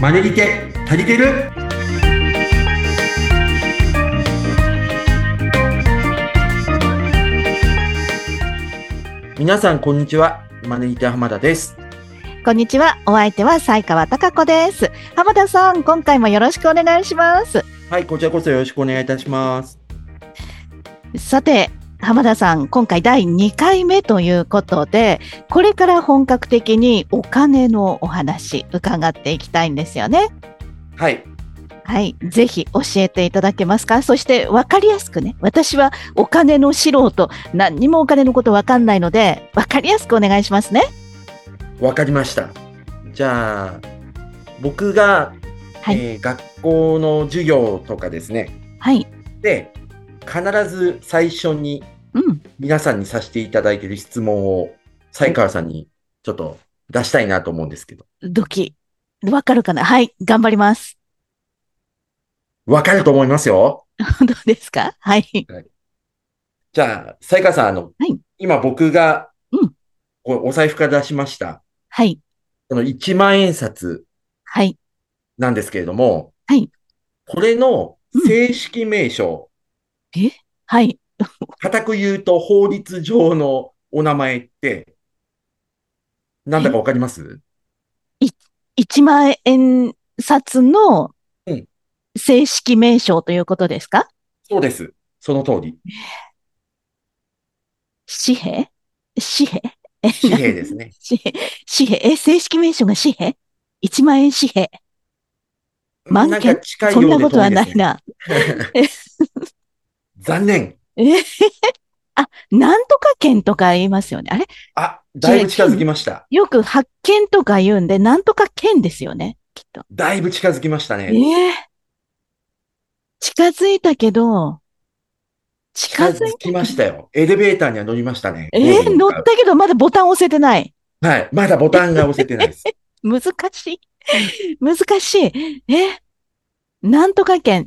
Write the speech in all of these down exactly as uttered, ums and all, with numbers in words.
マネリテ足りてる？皆さんこんにちは。マネリテ浜田です。 こんにちは。お相手は西川貴子です。浜田さん、今回もよろしくお願いします。 はい、こちらこそよろしくお願いいたします。 さて、浜田さん、今回だいにかいめということで、これから本格的にお金のお話伺っていきたいんですよね。 はい。 はい。ぜひ教えていただけますか？そして分かりやすくね。私はお金の素人、何にもお金のこと分かんないので、分かりやすくお願いしますね。 わかりました。じゃあ、僕が、 はいえー学校の授業とかですね。 はい。 で、必ず最初にうん。 皆さんにさせていただいている質問を、西川さんにちょっと出したいなと思うんですけど。 ドキ。分かるかな？はい。頑張ります。 わかると思いますよ。 どうですか？はい。 じゃあ、西川さん、あの、 はい。 今僕がうん。 おお財布から出しました。 はい。 このいちまん円札はい。 なんですけれども、 はい。 これのうん。 正式名称、 えはい。 固く言うと法律上のお名前ってなんだかえわかります？ い、一万円札のうん、 正式名称ということですか？ そうです。その通り。 紙幣紙幣え、 紙な、 幣ですね。 紙幣紙幣え、正式名称が紙幣？一万円紙幣万なんか件近いようでそんなことは遠いですね。 ないな。え、 残念。 えあ、なんとか券とか言いますよね。あれあ、だい違う、 ぶ近づき券ました。 よく発見とか言うんで、なんとか券ですよね。きっと。 だいぶ近づきましたえね。 え近づいたけど、近づい近づきたけど、 ましたよ。エレベーターには乗りましたね。 えゴールにー、乗っ向かう。 たけどまだボタン押せてない。 はい。まだボタンが押せてないです。 難しい。難しい。え、なんとか県。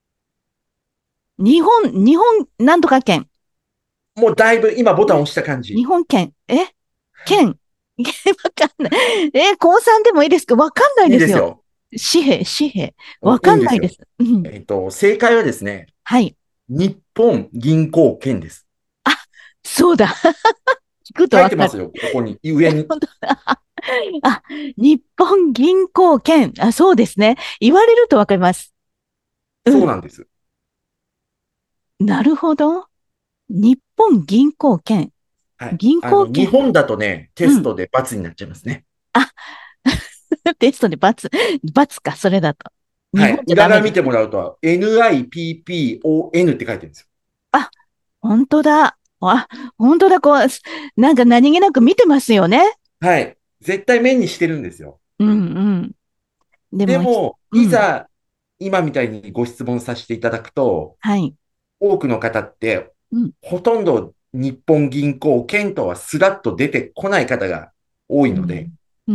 日本、日本、なんとか県。 もうだいぶ今ボタン押した感じ。 日本県。え県。えわかんない。え、高さんでもいいですか？わかんないですよ。 いいですよ。 紙幣、紙幣。 うんわいいんですよ。 かんないです。うん。 えっと、正解はですね、 はい。 日本銀行券です。 あ、そうだ。聞くと書いわかる。 てますよ、ここに、上に。 本当だ。あ、日本銀行券。あ、そうですね。言われるとわかります。うん。 そうなんです。 なるほど。日本銀行券。 はい。 銀あの、日行券。 本だとね、テスうん。 トで×になっちゃいますね。 あ、テストで×、×か、それだと。日本はい。 じゃダメです。 裏側見てもらうと、ニッポン って書いてるんですよ。 あ、本当だ。あ、本当だ。こう、なんか何気なく見てますよね。 はい。絶対面にしてるんですよ。 うんうん。でも、ひでも、 うん。 いざ、今みたいにご質問させていただくと、 はい。 多くの方って、 うん。 ほとんど日本銀行券とはスラッと出てこない方が多いので、 うん。うん。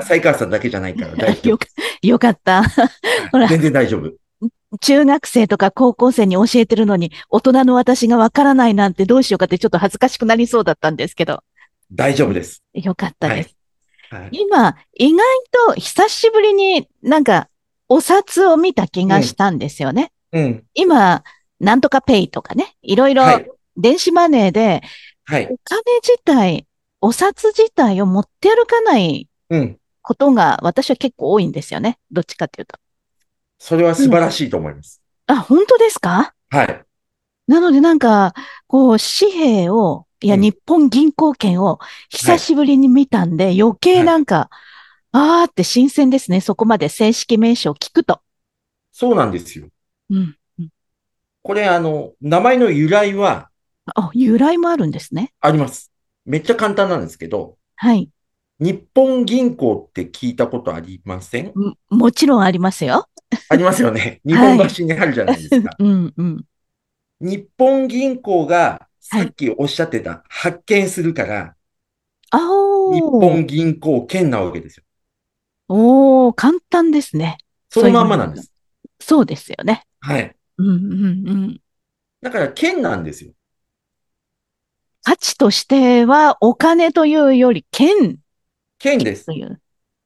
だから西川さんだけじゃないから大よか、 丈夫です。 よかった。 はい。 ほら、 全然大丈夫。 中学生とか高校生に教えてるのに、大人の私がわからないなんてどうしようかってちょっと恥ずかしくなりそうだったんですけど。 大丈夫です。 よかったはい。 です。 はい。 今、意外と久しぶりになんかお札を見た気うん。 がしたんですよね。 うん。 今、なんとかペイとかね、いろいろはい。 電子マネーではい。 お金自体、お札自体を持って歩かないうん。 ことが私は結構多いんですよね。どっちかっていうと。 それは素うん。 晴らしいと思います。 あ、本当ですか？ はい。 なのでなんか、こう、紙幣を、いや、 うん。 日本銀行券をはい。 久しぶりに見たんで、余計はい。 なんか、あーって新鮮ですね。そこまで正式名称を聞くと。 そうなんですよ。 うん。うんこれ、あの、名前の由来はあ、由来もあるんですね。 あります。めっちゃ簡単なんですけど、 はい。 日本銀行って聞いたことありません？ も、もちろんありますよ。 ありますよね。日本はい。 橋にあるじゃないですか。 うん、うん。 日本銀行がはい。 さっきおっしゃってた発見するから、 あ日おー、 本銀行券なわけですよ。 おー、簡単ですね。そうそのま言われると。 んまなんです。 そうですよね。 はい。 うん、うん、うん。 だから券なんですよ。 価値としては、お金というより、券券です。 という。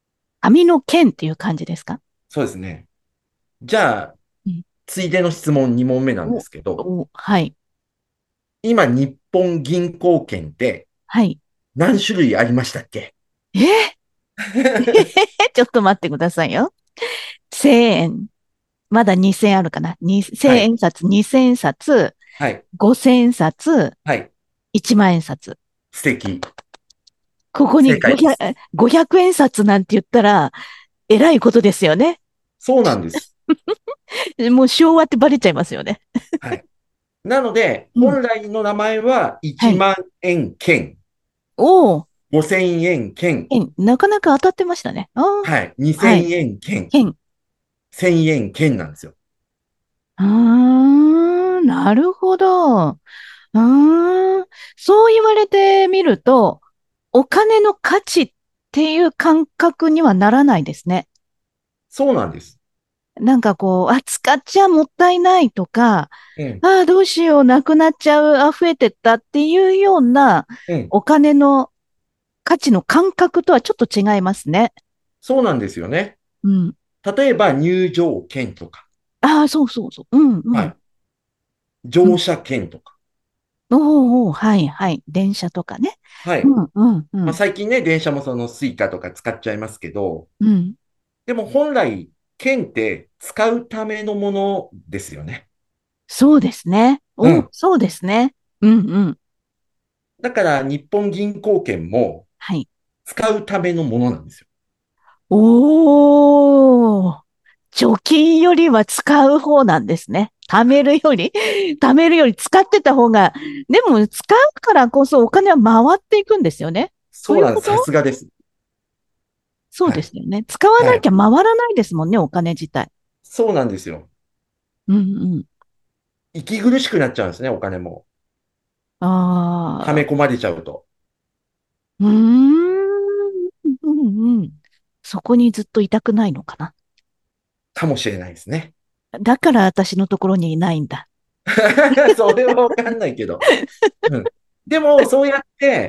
紙の剣っていう感じですか？ そうですね。じゃあ、 うん。 ついでの質問に問目なんでお、 すけど、 お、はい。 今、日本銀行券ってはい。 何種類ありましたっけ？ えーちょっと待ってくださいよ。せんえん。まだにせんあるかな。にはい。 せんえん札、にせん札、 はい。 ごせん札、 はい。 いちまん円札。 素敵。 ここに正解でごひゃく、 す。 ごひゃくえん札なんて言ったら、えらいことですよね。 そうなんです。 もう昭和ってバレちゃいますよね。 はい。なので、 うん。 本来の名前は1 はい。 万円券、 おー、 ごせんえん券、 剣。なかなか当たってましたね。ああ、 はい。2000 はい。 円券、 剣。 せんえん券なんですよ。 あー、なるほど。あー、そう言われてみると、お金の価値っていう感覚にはならないですね。 そうなんです。 なんかこう、あ、使っちゃもったいないとか、 うん。 ああ、どうしよう、なくなっちゃう、あ、増えてったっていうようなうん。 お金の価値の感覚とはちょっと違いますね。 そうなんですよね。 うん。 例えば入場券とか、 ああ、そうそうそう。うんうん。 はい。 うん。 乗車券とか、 おーおー、はいはい。電車とかね。 はい。 うんうんうまあ、 ん。 最近ね、電車もそのスイカとか使っちゃいますけど、 うん。 でも本来、券って使うためのものですよね。 そうですね。お、 うん。 そうですね。うんうん。 だから日本銀行券もはい。 使うためのものなんですよ。 おー。貯金よりは使う方なんですね。貯めるより、貯めるより使ってた方が、でも使うからこそお金は回っていくんですよね。そうそうなんです。さいうこと？ すがです。 そうはい。 ですよね。使わはい。 なきゃ回らないですもんね、お金自体。 そうなんですよ。 うんうん。 息苦しくなっちゃうんですね、お金も。はめああ、 込まれちゃうと。 うーん、うんうん。そこにずっといたくないのかな。 かもしれないですね。 だから私のところにいないんだ。 それはわかんないけど。うん。でも、そうやって、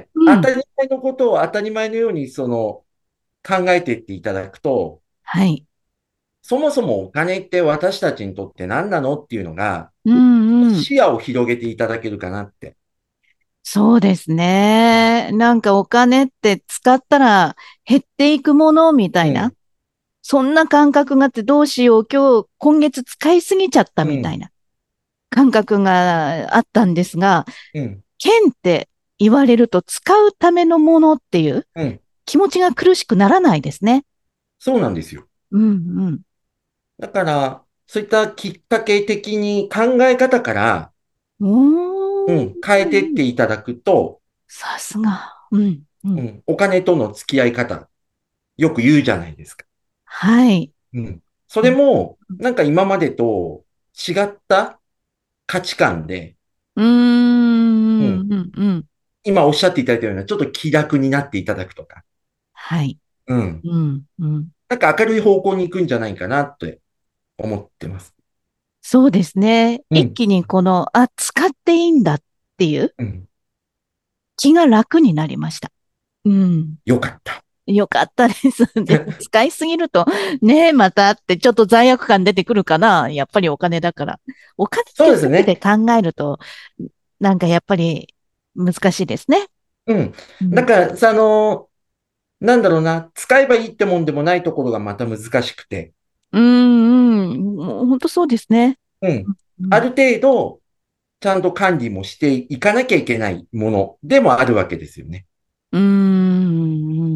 うん。 当たり前のことを当たり前のように、その、考えていっていただくと、 はい。 そもそもお金って私たちにとって何なのっていうのが、 うんうん。 視野を広げていただけるかなって。 そうですね。なんかお金って使ったら減っていくものみたいな。 うん、 そんな感覚があってどうしよう、今日、今月使いすぎちゃったうん、 みたいな感覚があったんですが、 うん、 剣って言われると使うためのものっていううん。 気持ちが苦しくならないですね。 そうなんですよ。 うんうん。 だから、そういったきっかけ的に考え方から、うおん、変えていってー。 いただくと、 さすが。うんうん。 うん、お金との付き合い方、よく言うじゃないですか。 はい。 うん。そうんれも、なんか今までと違った価値観で、 うーうん。 んうんうん。 今おっしゃっていただいたような、ちょっと気楽になっていただくとか、 はい。 うん。 うんうん。 なんか明るい方向に行くんじゃないかなって思ってます。 そうですね。 うん。 一気にこの、あ、使っていいんだっていううん。 気が楽になりました。うん。 よかった。 よかったです。でも使いすぎると、ねえ、またってちょっと罪悪感出てくるかな。やっぱりお金だから。お金っていうそうですね。 だけで考えると、なんかやっぱり難しいですね。 うん。 うん。 なんか、さあの、なんだろうな、使えばいいってもんでもないところがまた難しくて、 うん、うん。もう本当そうですね。 うん。 うん。 ある程度、ちゃんと管理もしていかなきゃいけないものでもあるわけですよね。 うん。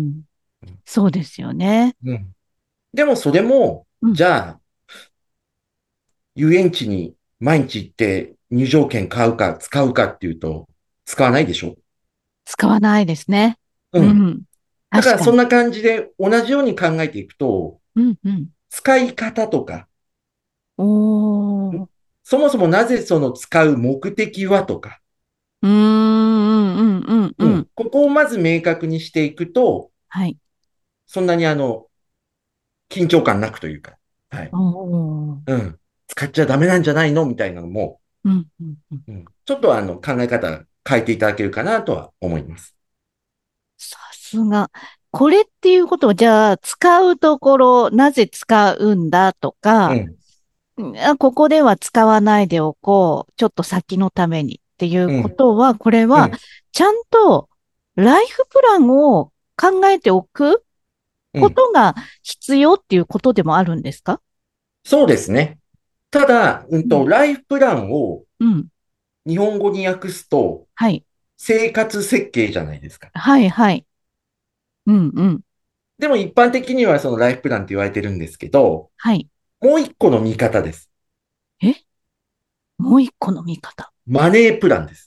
うんそうですよね。 うん。でもそれも、 うん。 じゃあ、遊園地に毎日行って入場券買うか使うかっていうと、使わないでしょ？ 使わないですね。 うん。 うん。 だか確かに。 らそんな感じで同じように考えていくと、 うん、うん。 使い方とか、 おー。 そもそもなぜその使う目的はとか、 うーん、うん、うん、うん。 うん。ここをまず明確にしていくと、 はい。 そんなにあの、緊張感なくというか、はい。 おー。 うん。使っちゃダメなんじゃないのみたいなのも、 うん、うん、うん。 うん。ちょっとあの、考え方変えていただけるかなとは思います。 さすが。 これっていうことを、じゃあ、使うところ、なぜ使うんだとか、 うん、 あここでは使わないでおこう。ちょっと先のためにっていううん、 ことは、これは、 うん、 ちゃんとライフプランを考えておくうん。 ことが必要っていうことでもあるんですか？ そうですね。ただ、うんと、 うん。 ライフプランをうん。 日本語に訳すと、 はい。 生活設計じゃないですか。 はい、はい。うん、うん。 でも一般的にはそのライフプランって言われてるんですけど、 はい。 もう一個の見方です。 えもう一個の見方。 マネープランです。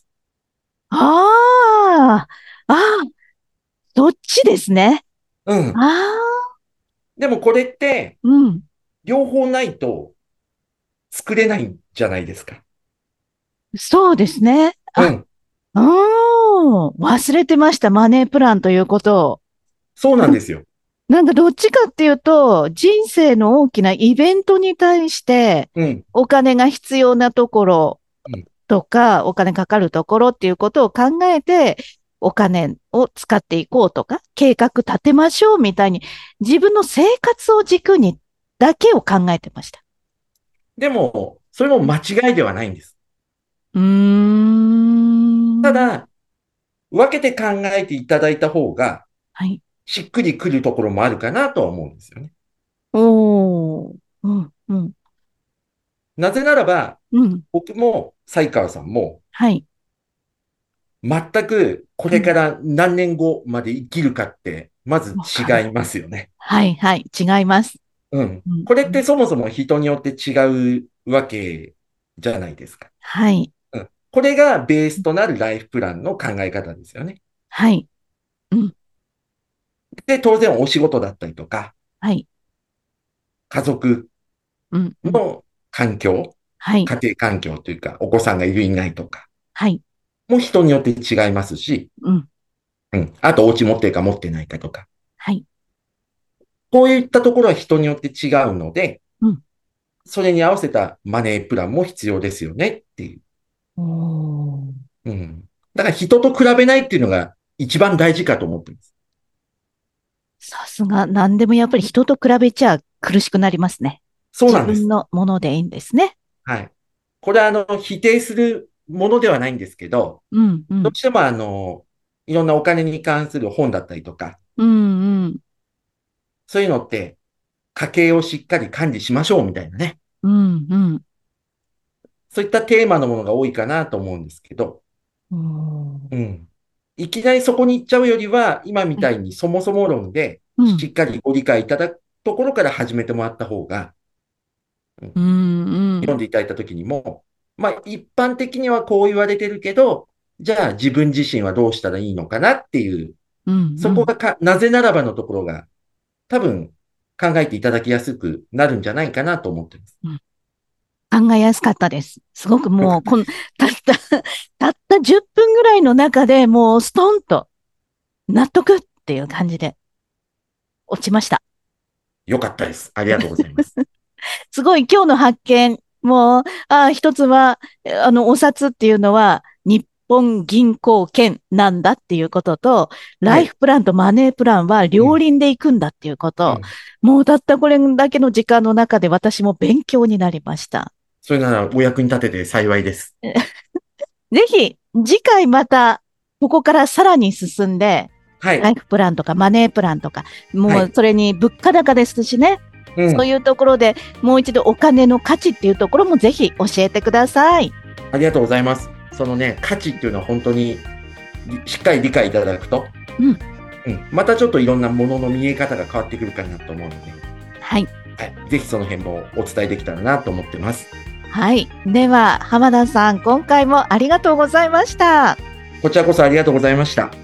ああ、ああ、どっちですね。 うん。 ああ、 でもこれって、 うん。 両方ないと作れないんじゃないですか。 そうですね。あ、 うん。 うーん。忘れてました。マネープランということを。 そうなんですよ。 なんかどっちかっていうと、人生の大きなイベントに対してうん。 お金が必要なところうん。 とか、お金かかるところっていうことを考えて、お金を使っていこうとか、計画立てましょうみたいに、自分の生活を軸にだけを考えてました。 でも、それも間違いではないんです。 うーん。 ただ、分けて考えていただいた方が、 はい。 しっくりくるところもあるかなとは思うんですよね。 おー。うん、うん、 なぜならば、 うん。 僕も、西川さんも、 はい。 全くこうん。 れから何年後まで生きるかって、まずわかる。 違いますよね。 はい、はい。違います。 うん。 うん、 これっうん。 てそもそも人によって違うわけじゃないですか。 はい。 うん。これがベースとなるライフプランの考え方ですよね。 はい。うん。 で、当然お仕事だったりとか、 はい。 家族うん、うん。 の環境、 はい。 家庭環境というか、お子さんがいるいないとか、 はい。 も人によって違いますし、 うん。 うん。あと、お家持ってるか持ってないかとか、 はい。 こういったところは人によって違うので、 うん。 それに合わせたマネープランも必要ですよねっていう。 おー。 うん。だから人と比べないっていうのが一番大事かと思ってます。 さすが、何でもやっぱり人と比べちゃ苦しくなりますね。自分そうなんです。 のものでいいんですね。 はい。これはあの、否定するものではないんですけど、 うん、うん。 どうしてもあの、いろんなお金に関する本だったりとか、 うん、うん。 そういうのって家計をしっかり管理しましょうみたいなね。 うん、うん。 そういったテーマのものが多いかなと思うんですけど、 おー。 うん。いきなりそこに行っちゃうよりは、今みはい。 たいにそもそも論でうん、 しっかりご理解いただくところから始めてもらった方が、うん、 うん、うん。 読んでいただいたときにも、まあ一般的にはこう言われてるけど、じゃあ自分自身はどうしたらいいのかなっていう、 うん、うん。 そこがか、なぜならばのところが多分考えていただきやすくなるんじゃないかなと思ってます。 うん考えやすかったです。すごくよかもう、この、 ったです。 たった、たったじゅっぷんぐらいの中でもうストンと納得っていう感じで落ちました。 よかったです。ありがとうございます。 すごい今日の発見。もう、あ一つは、あの、お札っていうのは日本銀行券なんだっていうことと、 はい。 ライフプランとマネープランはうん。 両輪で行くんだっていうこと。 うん。 もうたったこれだけの時間の中で私も勉強になりました。 それならお役に立てて幸いです。 ぜひ、次回また、ここからさらに進んで、 はい。 ライフプランとかマネープランとか、 はい。 もうそれに物価高ですしね。 うん。 そういうところでもう一度お金の価値っていうところもぜひ教えてください。 ありがとうございます。そのね、価値っていうのは本当にしっかり理解いただくと、 うん。 うん、またちょっといろんなものの見え方が変わってくるかなと思うので、 はい。 はい、ぜひその辺もお伝えできたらなと思ってます。 はい。では、浜田さん、今回もありがとうございました。 こちらこそありがとうございました。